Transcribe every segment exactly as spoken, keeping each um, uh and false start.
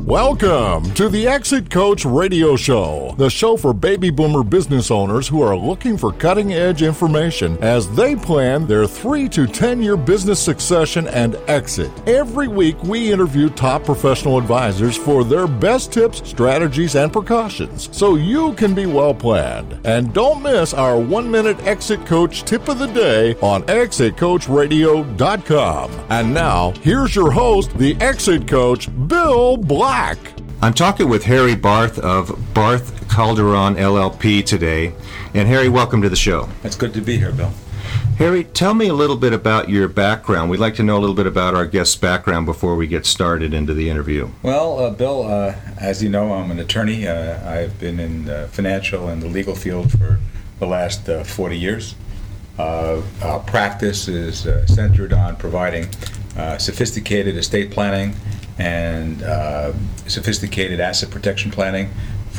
Welcome to the Exit Coach Radio Show, the show for baby boomer business owners who are looking for cutting-edge information as they plan their three to ten-year business succession and exit. Every week, we interview top professional advisors for their best tips, strategies, and precautions, so you can be well-planned. And don't miss our one-minute Exit Coach tip of the day on exit coach radio dot com. And now, here's your host, the Exit Coach, Bill Black. I'm talking with Harry Barth of Barth Calderon L L P today. And Harry, welcome to the show. It's good to be here, Bill. Harry, tell me a little bit about your background. We'd like to know a little bit about our guest's background before we get started into the interview. Well, uh, Bill, uh, as you know, I'm an attorney. Uh, I've been in the financial and the legal field for the last uh, forty years. Uh, our practice is uh, centered on providing uh, sophisticated estate planning and uh, sophisticated asset protection planning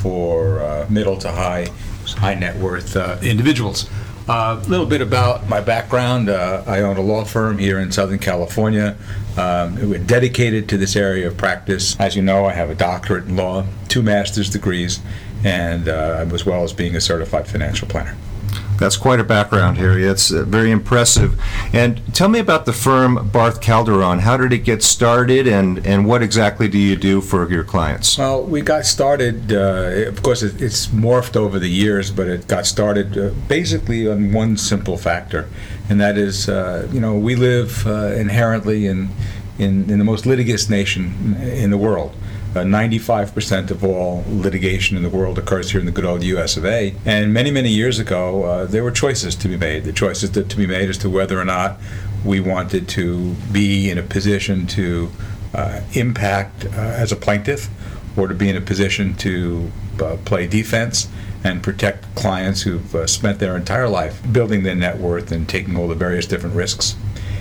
for uh, middle to high, high net worth uh, individuals. A uh, little bit about my background. Uh, I own a law firm here in Southern California. Um, we're dedicated to this area of practice. As you know, I have a doctorate in law, two master's degrees, and uh, as well as being a certified financial planner. That's quite a background, Harry. That's uh, very impressive. And tell me about the firm Barth Calderon. How did it get started, and, and what exactly do you do for your clients? Well, we got started, uh, of course, it, it's morphed over the years, but it got started uh, basically on one simple factor, and that is, uh, you know, we live uh, inherently in, in, in the most litigious nation in the world. Uh, ninety-five percent of all litigation in the world occurs here in the good old U S of A. And many, many years ago, uh, there were choices to be made. The choices to, to be made as to whether or not we wanted to be in a position to uh, impact uh, as a plaintiff, or to be in a position to uh, play defense and protect clients who've uh, spent their entire life building their net worth and taking all the various different risks.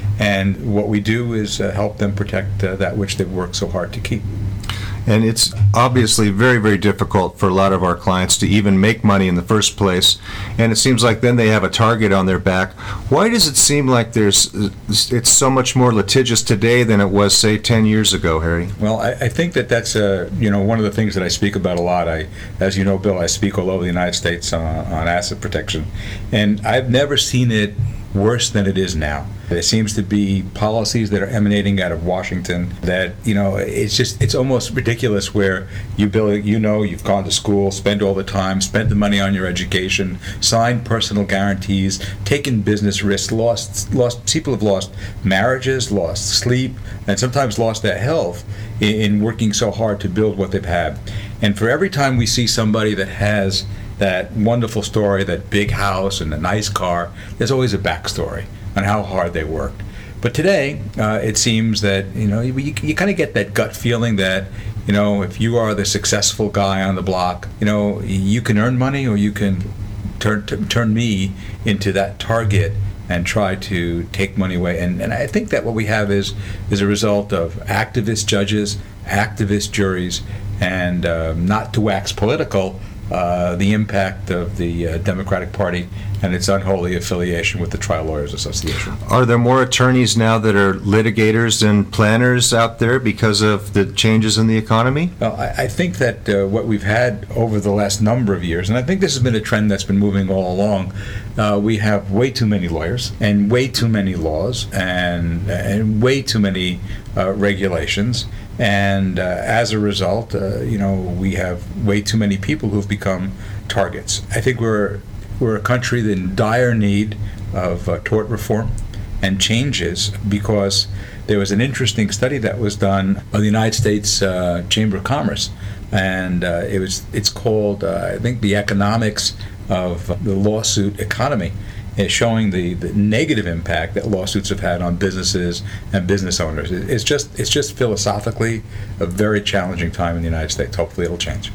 And what we do is uh, help them protect uh, that which they've worked so hard to keep. And it's obviously very, very difficult for a lot of our clients to even make money in the first place. And it seems like then they have a target on their back. Why does it seem like there's it's so much more litigious today than it was, say, ten years ago, Harry? Well, I, I think that that's uh, you know one of the things that I speak about a lot. I, as you know, Bill, I speak all over the United States on, on asset protection, and I've never seen it worse than it is now. There seems to be policies that are emanating out of Washington that, you know, it's just, it's almost ridiculous where you, Bill, you know, you've gone to school, spent all the time, spent the money on your education, signed personal guarantees, taken business risks, lost, lost, people have lost marriages, lost sleep, and sometimes lost their health in, in working so hard to build what they've had. And for every time we see somebody that has that wonderful story, that big house and a nice car, there's always a backstory on how hard they worked. But today, uh, it seems that, you know, you, you kind of get that gut feeling that, you know, if you are the successful guy on the block, you know, you can earn money, or you can turn t- turn me into that target and try to take money away. And, and I think that what we have is is a result of activist judges, activist juries, and uh, not to wax political, Uh, the impact of the uh, Democratic Party and its unholy affiliation with the Trial Lawyers Association. Are there more attorneys now that are litigators and planners out there because of the changes in the economy? Well, I, I think that uh, what we've had over the last number of years, and I think this has been a trend that's been moving all along, uh, we have way too many lawyers and way too many laws and, and way too many uh, regulations. And uh, as a result, uh, you know, we have way too many people who've become targets. I think we're we're a country in dire need of uh, tort reform and changes, because there was an interesting study that was done by the United States uh, Chamber of Commerce, and uh, it was it's called uh, I think the economics of the lawsuit economy. Is showing the, the negative impact that lawsuits have had on businesses and business owners. It's just it's just philosophically a very challenging time in the United States. Hopefully it'll change.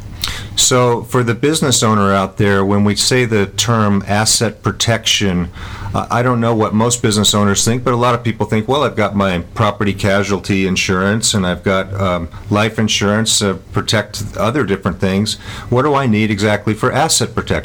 So for the business owner out there, when we say the term asset protection, uh, I don't know what most business owners think, but a lot of people think, well, I've got my property casualty insurance and I've got um, life insurance to protect other different things. What do I need exactly for asset protection?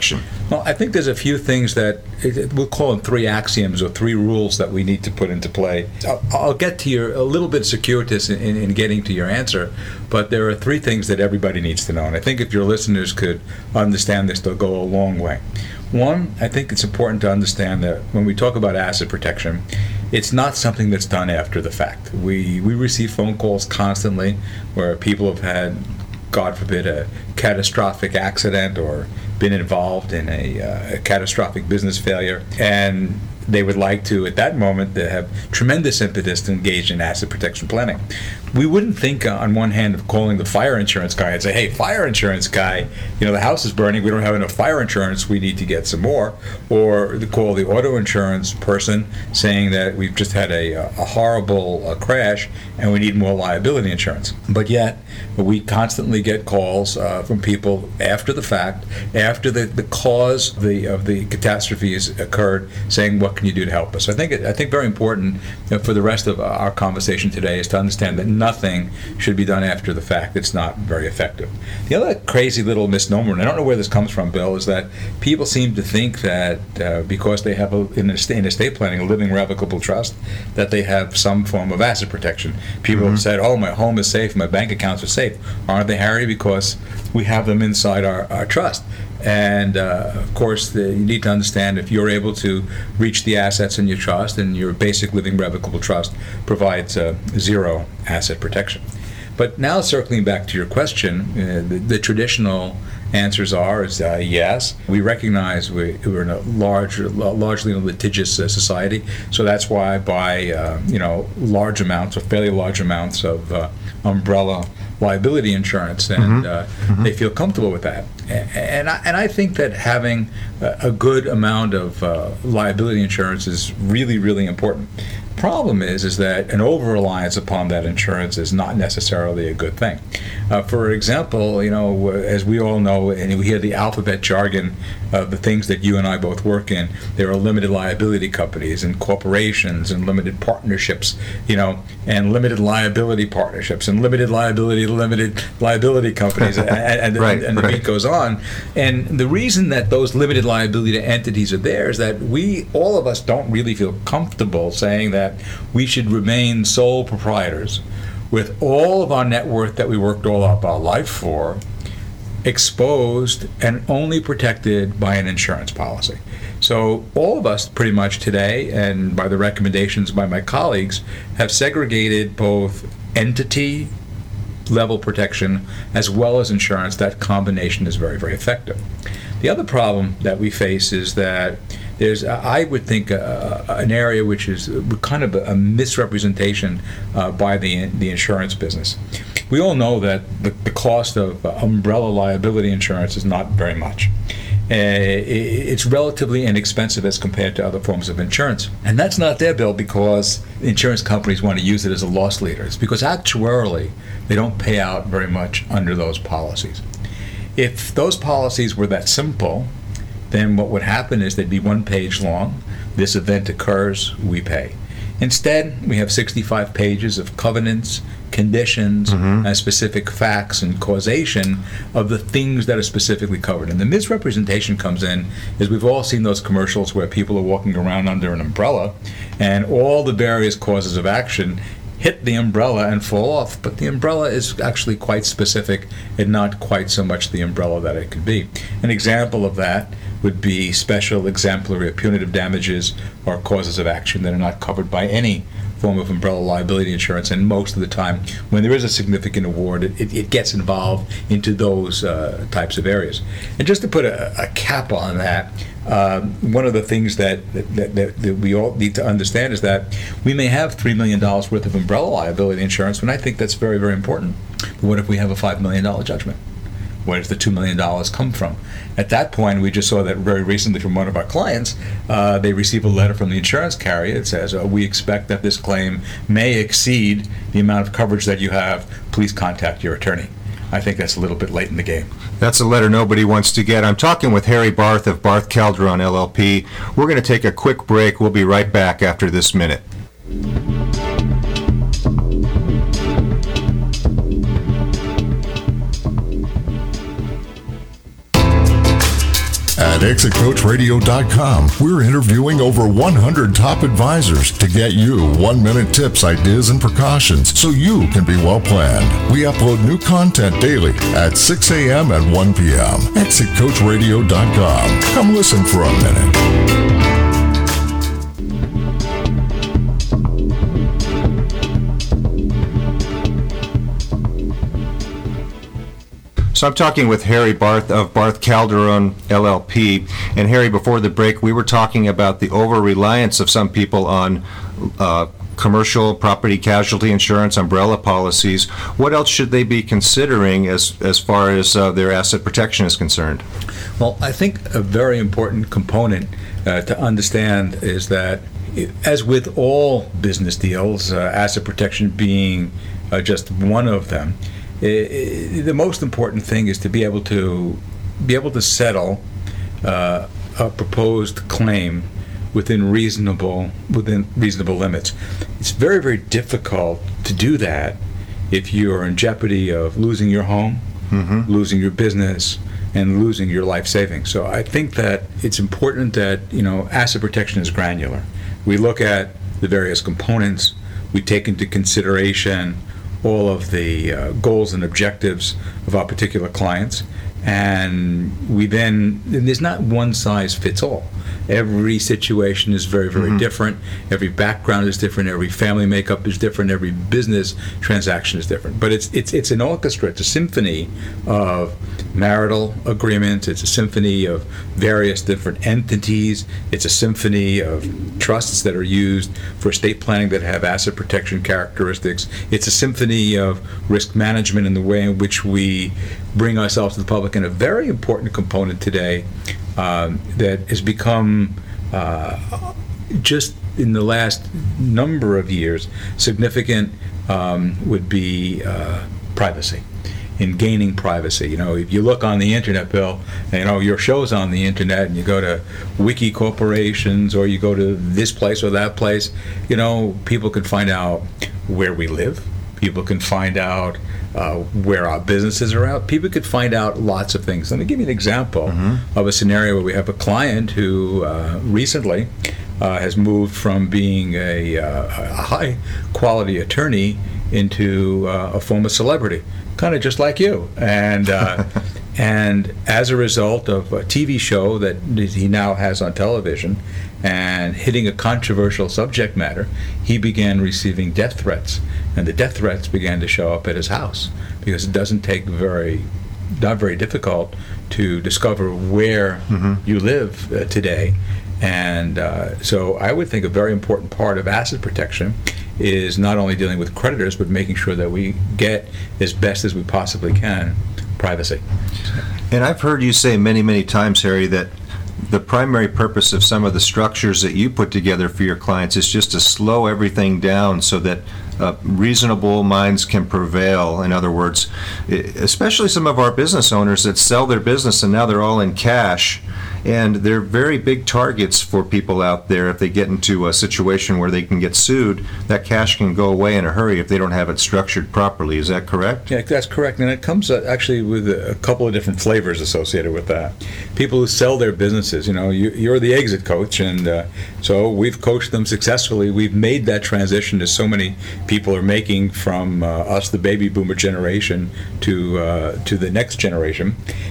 Well, I think there's a few things that we'll call them three axioms or three rules that we need to put into play. I'll, I'll get to your a little bit circuitous in, in, in getting to your answer, but there are three things that everybody needs to know, and I think if your listeners could understand this, they'll go a long way. One, I think it's important to understand that when we talk about asset protection, it's not something that's done after the fact. We we receive phone calls constantly where people have had, God forbid, a catastrophic accident or been involved in a, uh, a catastrophic business failure, and they would like to, at that moment, to have tremendous impetus to engage in asset protection planning. We wouldn't think, uh, on one hand, of calling the fire insurance guy and say, hey, fire insurance guy, you know, the house is burning, we don't have enough fire insurance, we need to get some more. Or to call the auto insurance person saying that we've just had a, a horrible uh, crash and we need more liability insurance. But yet, we constantly get calls uh, from people after the fact, after the, the cause of the, of the catastrophes occurred, saying, what can you do to help us? So I think, I think very important you know, for the rest of our conversation today is to understand that nothing should be done after the fact. It's not very effective. The other crazy little misnomer, and I don't know where this comes from, Bill, is that people seem to think that uh, because they have, a, in, estate, in estate planning, a living revocable trust, that they have some form of asset protection. People mm-hmm. have said, oh, my home is safe, my bank accounts are safe. Aren't they, Harry? Because we have them inside our, our trust. And uh, of course, the, you need to understand if you're able to reach the assets in your trust, and your basic living revocable trust provides uh, zero asset protection. But now, circling back to your question, uh, the, the traditional answers are is uh, yes. We recognize we, we're in a large, largely litigious uh, society, so that's why I buy uh, you know large amounts or fairly large amounts of uh, umbrella liability insurance, and mm-hmm. Uh, mm-hmm. they feel comfortable with that. And I, and I think that having a good amount of uh, liability insurance is really, really important. Problem is, is that an over-reliance upon that insurance is not necessarily a good thing. Uh, for example, you know, as we all know, and we hear the alphabet jargon of the things that you and I both work in, there are limited liability companies and corporations and limited partnerships, you know, and limited liability partnerships and limited liability, limited liability companies, and, and, right, and, and the right. beat goes on. And the reason that those limited liability entities are there is that we, all of us, don't really feel comfortable saying that we should remain sole proprietors with all of our net worth that we worked all up our life for, exposed and only protected by an insurance policy. So all of us pretty much today, and by the recommendations by my colleagues, have segregated both entity level protection as well as insurance. That combination is very, very effective. The other problem that we face is that there's, I would think, uh, an area which is kind of a misrepresentation uh, by the the insurance business. We all know that the, the cost of umbrella liability insurance is not very much. Uh, it's relatively inexpensive as compared to other forms of insurance. And that's not there, Bill, because insurance companies want to use it as a loss leader. It's because actuarially they don't pay out very much under those policies. If those policies were that simple, then what would happen is they'd be one page long. This event occurs, we pay. Instead, we have sixty-five pages of covenants, conditions, mm-hmm. and specific facts and causation of the things that are specifically covered. And the misrepresentation comes in is we've all seen those commercials where people are walking around under an umbrella and all the various causes of action hit the umbrella and fall off, but the umbrella is actually quite specific and not quite so much the umbrella that it could be. An example of that would be special, exemplary, or punitive damages or causes of action that are not covered by any form of umbrella liability insurance, and most of the time when there is a significant award, it, it, it gets involved into those uh, types of areas. And just to put a, a cap on that, um, one of the things that that, that that we all need to understand is that we may have three million dollars worth of umbrella liability insurance, and I think that's very, very important. But what if we have a five million dollars judgment? Where does the two million dollars come from? At that point, we just saw that very recently from one of our clients. Uh, they receive a letter from the insurance carrier that says, oh, we expect that this claim may exceed the amount of coverage that you have. Please contact your attorney. I think that's a little bit late in the game. That's a letter nobody wants to get. I'm talking with Harry Barth of Barth Calderon L L P. We're going to take a quick break. We'll be right back after this minute. At exit coach radio dot com, we're interviewing over one hundred top advisors to get you one-minute tips, ideas, and precautions so you can be well planned. We upload new content daily at six a.m. and one p.m. exit coach radio dot com. Come listen for a minute. So I'm talking with Harry Barth of Barth Calderon L L P. And Harry, before the break, we were talking about the over-reliance of some people on uh, commercial property casualty insurance, umbrella policies. What else should they be considering as, as far as uh, their asset protection is concerned? Well, I think a very important component uh, to understand is that, as with all business deals, uh, asset protection being uh, just one of them, It, it, the most important thing is to be able to be able to settle uh, a proposed claim within reasonable within reasonable limits. It's very, very difficult to do that if you are in jeopardy of losing your home, mm-hmm. losing your business, and losing your life savings. So I think that it's important that, you know, asset protection is granular. We look at the various components. We take into consideration all of the uh, goals and objectives of our particular clients, and we then, and there's not one size fits all. Every situation is very, very mm-hmm. different. Every background is different. Every family makeup is different. Every business transaction is different. But it's it's it's an orchestra. It's a symphony of marital agreements. It's a symphony of various different entities. It's a symphony of trusts that are used for estate planning that have asset protection characteristics. It's a symphony of risk management in the way in which we bring ourselves to the public. And a very important component today Um, that has become uh, just in the last number of years significant um, would be uh, privacy, in gaining privacy. You know, if you look on the internet, Bill, you know, your show's on the internet, and you go to wiki corporations or you go to this place or that place, you know, people can find out where we live. People can find out uh, where our businesses are out. People could find out lots of things. Let me give you an example mm-hmm. of a scenario where we have a client who uh, recently uh, has moved from being a, uh, a high-quality attorney into uh, a former celebrity, kind of just like you. And uh, and as a result of a T V show that he now has on television and hitting a controversial subject matter, he began receiving death threats. And the death threats began to show up at his house, because it doesn't take very, not very difficult to discover where mm-hmm. you live uh, today. And uh, so I would think a very important part of asset protection is not only dealing with creditors, but making sure that we get, as best as we possibly can, privacy. And I've heard you say many, many times, Harry, that the primary purpose of some of the structures that you put together for your clients is just to slow everything down so that uh, reasonable minds can prevail. In other words, especially some of our business owners that sell their business and now they're all in cash, and they're very big targets for people out there. If they get into a situation where they can get sued, that cash can go away in a hurry if they don't have it structured properly. Is that correct? Yeah, that's correct. And it comes uh, actually with a couple of different flavors associated with that. People who sell their businesses, you know, you, you're the exit coach, and uh, so we've coached them successfully. We've made that transition as so many people are making from uh, us, the baby boomer generation, to uh, to the next generation.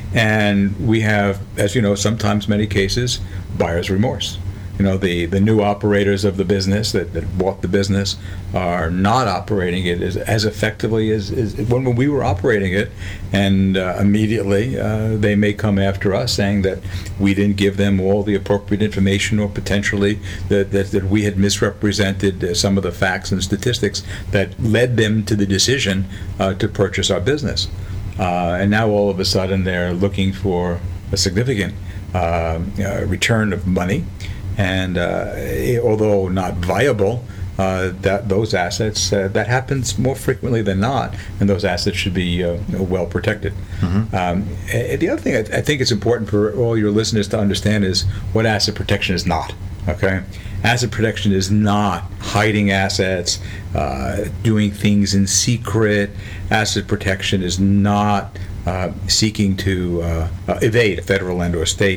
And we have, as you know, sometimes many cases, buyer's remorse. You know, the, the new operators of the business that, that bought the business are not operating it as, as effectively as, as when, when we were operating it, and uh, immediately uh, they may come after us saying that we didn't give them all the appropriate information, or potentially that, that, that we had misrepresented uh, some of the facts and statistics that led them to the decision uh, to purchase our business. Uh, and now all of a sudden they're looking for a significant uh, uh, return of money. And uh, although not viable, uh, that those assets, uh, that happens more frequently than not, and those assets should be uh, well protected. Mm-hmm. Um, the other thing I, I think it's important for all your listeners to understand is what asset protection is not. Okay, asset protection is not hiding assets, uh, doing things in secret. Asset protection is not uh, seeking to uh, uh, evade federal and or state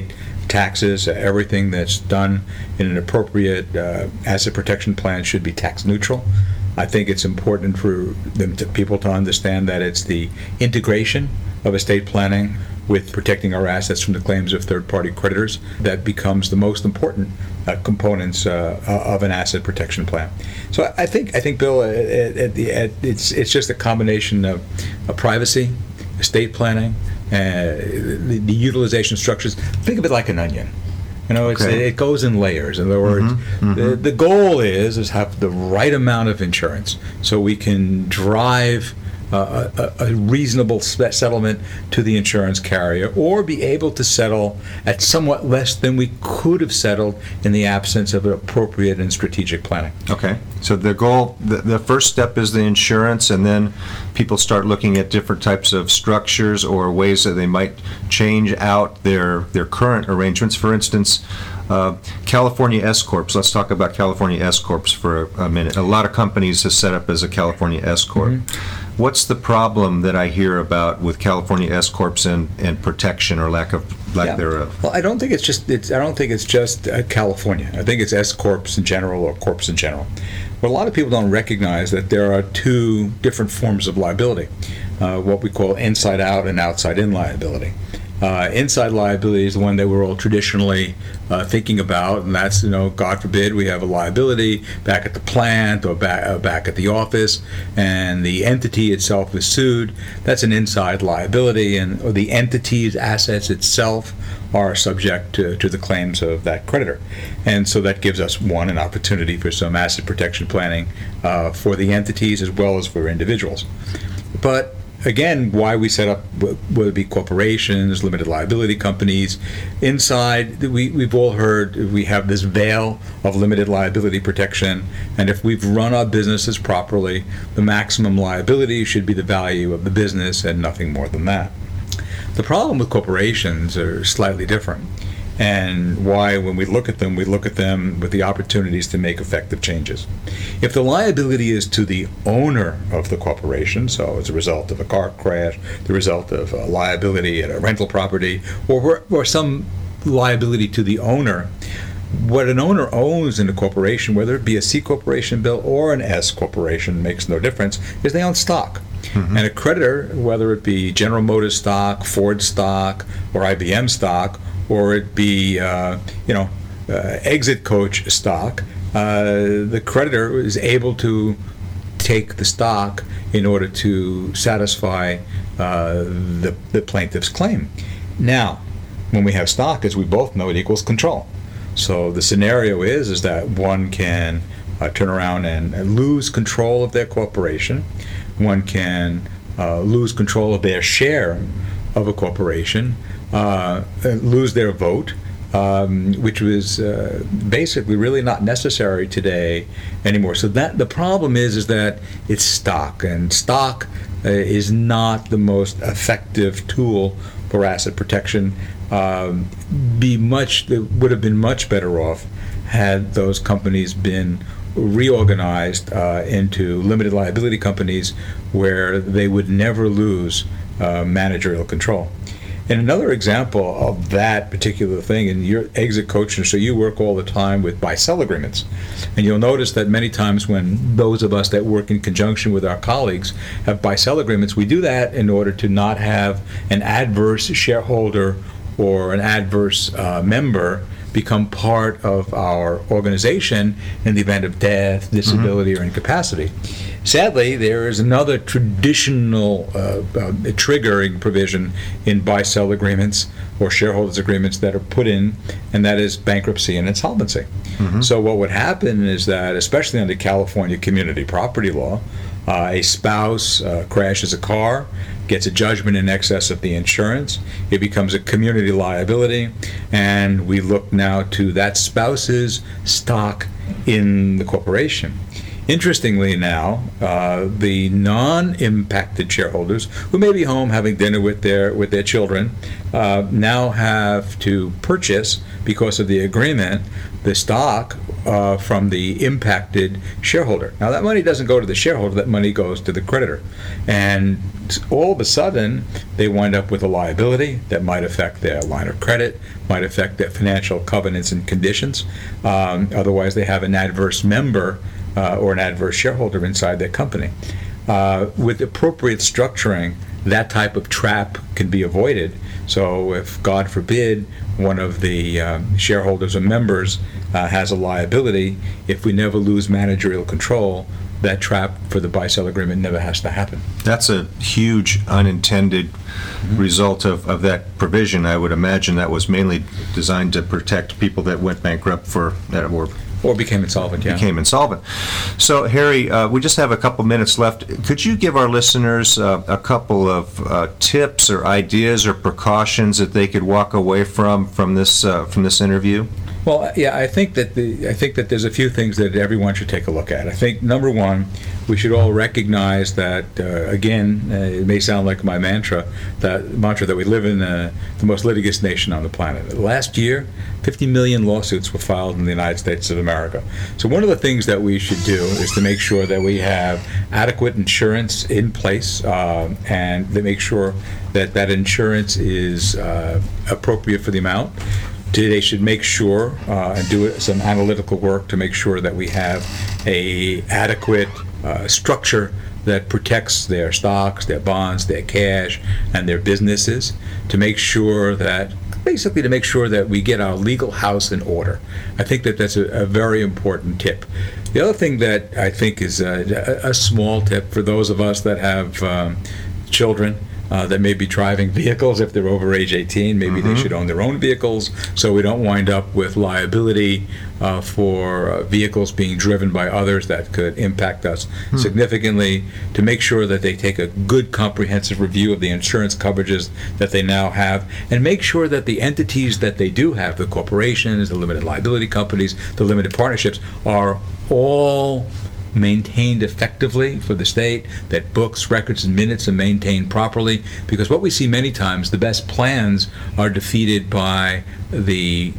taxes. Everything that's done in an appropriate uh, asset protection plan should be tax neutral. I think it's important for them to, people to understand that it's the integration of estate planning with protecting our assets from the claims of third-party creditors that becomes the most important uh, components uh, of an asset protection plan. So I think, I think, Bill, at, at the, at, it's it's just a combination of, of privacy, estate planning, uh, the, the utilization structures. Think of it like an onion. You know, it's, okay. it goes in layers. In other words, mm-hmm, mm-hmm. the the goal is is have the right amount of insurance so we can drive uh, a, a reasonable settlement to the insurance carrier, or be able to settle at somewhat less than we could have settled in the absence of appropriate and strategic planning. Okay. So the goal, the, the first step is the insurance, and then people start looking at different types of structures or ways that they might change out their their current arrangements. For instance, uh, California S Corps. Let's talk about California S Corps for a, a minute. A lot of companies are set up as a California S Corp. Mm-hmm. What's the problem that I hear about with California S Corps and, and protection or lack of lack yeah. thereof? Well, I don't think it's just it's, I don't think it's just uh, California. I think it's S Corps in general or corps in general. But a lot of people don't recognize that there are two different forms of liability, uh, what we call inside out and outside in liability. Uh, inside liability is the one that we're all traditionally uh, thinking about, and that's, you know, God forbid we have a liability back at the plant or back, uh, back at the office, and the entity itself is sued. That's an inside liability, and or the entity's assets itself are subject to, to the claims of that creditor. And so that gives us, one, an opportunity for some asset protection planning uh, for the entities as well as for individuals. But again, why we set up, whether it be corporations, limited liability companies, inside, we, we've all heard we have this veil of limited liability protection, and if we've run our businesses properly, the maximum liability should be the value of the business and nothing more than that. The problem with corporations are slightly different, and why, when we look at them, we look at them with the opportunities to make effective changes. If the liability is to the owner of the corporation, so as a result of a car crash, the result of a liability at a rental property, or, or some liability to the owner, what an owner owns in a corporation, whether it be a C corporation, Bill, or an S corporation, makes no difference, is they own stock. Mm-hmm. And a creditor, whether it be General Motors stock, Ford stock, or I B M stock, or it be, uh, you know, uh, Exit Coach stock, uh, the creditor is able to take the stock in order to satisfy uh, the, the plaintiff's claim. Now, when we have stock, as we both know, it equals control. So the scenario is, is that one can uh, turn around and, and lose control of their corporation. One can uh, lose control of their share of a corporation, uh, lose their vote, um, which was uh, basically really not necessary today anymore. So that the problem is is that it's stock, and stock uh, is not the most effective tool for asset protection. Um, be much would have been much better off had those companies been reorganized uh, into limited liability companies where they would never lose uh, managerial control. And another example of that particular thing, and you're Exit Coach, and so you work all the time with buy-sell agreements. And you'll notice that many times when those of us that work in conjunction with our colleagues have buy-sell agreements, we do that in order to not have an adverse shareholder or an adverse uh, member become part of our organization in the event of death, disability, mm-hmm. or incapacity. Sadly, there is another traditional uh, uh, triggering provision in buy-sell agreements or shareholders agreements that are put in, and that is bankruptcy and insolvency. Mm-hmm. So what would happen is that, especially under California community property law, uh, a spouse uh, crashes a car, gets a judgment in excess of the insurance, it becomes a community liability, and we look now to that spouse's stock in the corporation. Interestingly now, uh, the non-impacted shareholders who may be home having dinner with their with their children uh, now have to purchase, because of the agreement, the stock uh, from the impacted shareholder. Now that money doesn't go to the shareholder, that money goes to the creditor. And all of a sudden, they wind up with a liability that might affect their line of credit, might affect their financial covenants and conditions. Um, otherwise, they have an adverse member uh, or an adverse shareholder inside their company. Uh, with appropriate structuring, that type of trap can be avoided. So if, God forbid, one of the um, shareholders or members uh, has a liability, if we never lose managerial control, that trap for the buy-sell agreement never has to happen. That's a huge unintended mm-hmm. result of, of that provision. I would imagine that was mainly designed to protect people that went bankrupt for that were Or became insolvent, yeah. Became insolvent. So, Harry, uh, we just have a couple minutes left. Could you give our listeners uh, a couple of uh, tips or ideas or precautions that they could walk away from from this uh, from this interview? Well, yeah, I think that the I think that there's a few things that everyone should take a look at. I think number one, we should all recognize that uh, again, uh, it may sound like my mantra, that mantra that we live in uh, the most litigious nation on the planet. Last year, fifty million lawsuits were filed in the United States of America. So one of the things that we should do is to make sure that we have adequate insurance in place, uh, and to make sure that that insurance is uh, appropriate for the amount. They should make sure uh, and do some analytical work to make sure that we have a adequate uh, structure that protects their stocks, their bonds, their cash, and their businesses, to make sure that, basically to make sure that we get our legal house in order. I think that that's a, a very important tip. The other thing that I think is a, a small tip for those of us that have um, children Uh, that may be driving vehicles. If they're over age eighteen, maybe mm-hmm. they should own their own vehicles, so we don't wind up with liability uh, for uh, vehicles being driven by others that could impact us hmm. significantly. To make sure that they take a good comprehensive review of the insurance coverages that they now have, and make sure that the entities that they do have, the corporations, the limited liability companies, the limited partnerships, are all maintained effectively for the state, that books, records, and minutes are maintained properly, because what we see many times, the best plans are defeated by the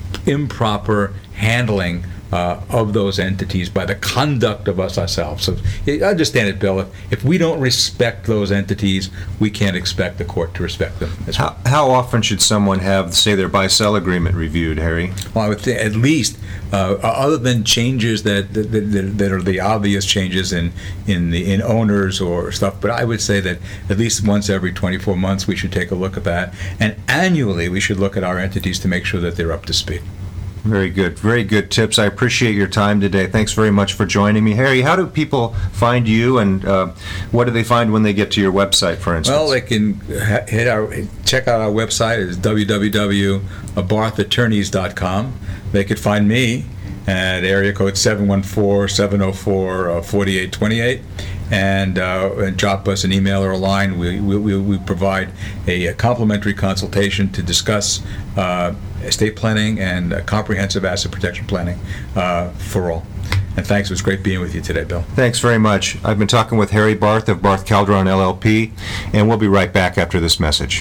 improper handling uh, of those entities, by the conduct of us ourselves. So understand it, Bill, if, if we don't respect those entities, we can't expect the court to respect them as well. How, how often should someone have, say, their buy-sell agreement reviewed, Harry? Well, I would say at least, uh, other than changes that, that that that are the obvious changes in in the in owners or stuff, but I would say that at least once every twenty-four months we should take a look at that, and annually we should look at our entities to make sure that they're up to speed. Very good. Very good tips. I appreciate your time today. Thanks very much for joining me. Harry, how do people find you, and uh, what do they find when they get to your website, for instance? Well, they can hit our, check out our website. It's w w w dot barth attorneys dot com. They could find me at area code seven one four, seven oh four, four eight two eight. And, uh, and drop us an email or a line. We we, we provide a, a complimentary consultation to discuss uh, estate planning and uh, comprehensive asset protection planning uh, for all. And thanks. It was great being with you today, Bill. Thanks very much. I've been talking with Harry Barth of Barth Calderon L L P, and we'll be right back after this message.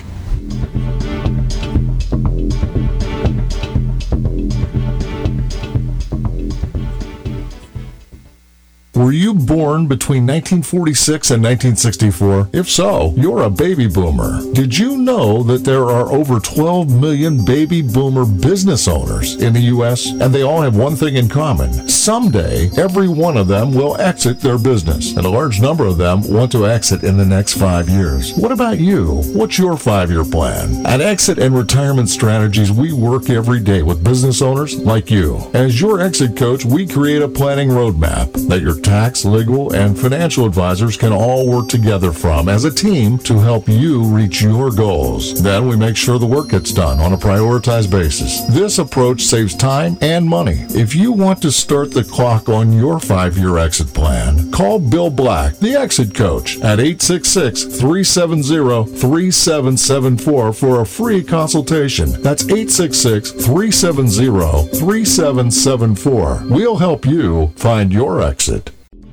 Were you born between nineteen forty-six and nineteen sixty-four? If so, you're a baby boomer. Did you know that there are over twelve million baby boomer business owners in the U S? And they all have one thing in common. Someday, every one of them will exit their business, and a large number of them want to exit in the next five years. What about you? What's your five-year plan? At Exit and Retirement Strategies, we work every day with business owners like you. As your exit coach, we create a planning roadmap that your tax, legal, and financial advisors can all work together from as a team to help you reach your goals. Then we make sure the work gets done on a prioritized basis. This approach saves time and money. If you want to start the clock on your five-year exit plan, call Bill Black, the exit coach, at eight six six, three seven zero, three seven seven four for a free consultation. That's eight six six, three seven zero, three seven seven four. We'll help you find your exit.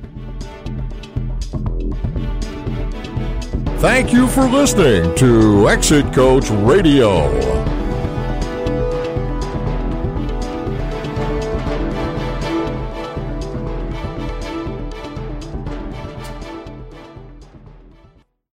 Thank you for listening to Exit Coach Radio.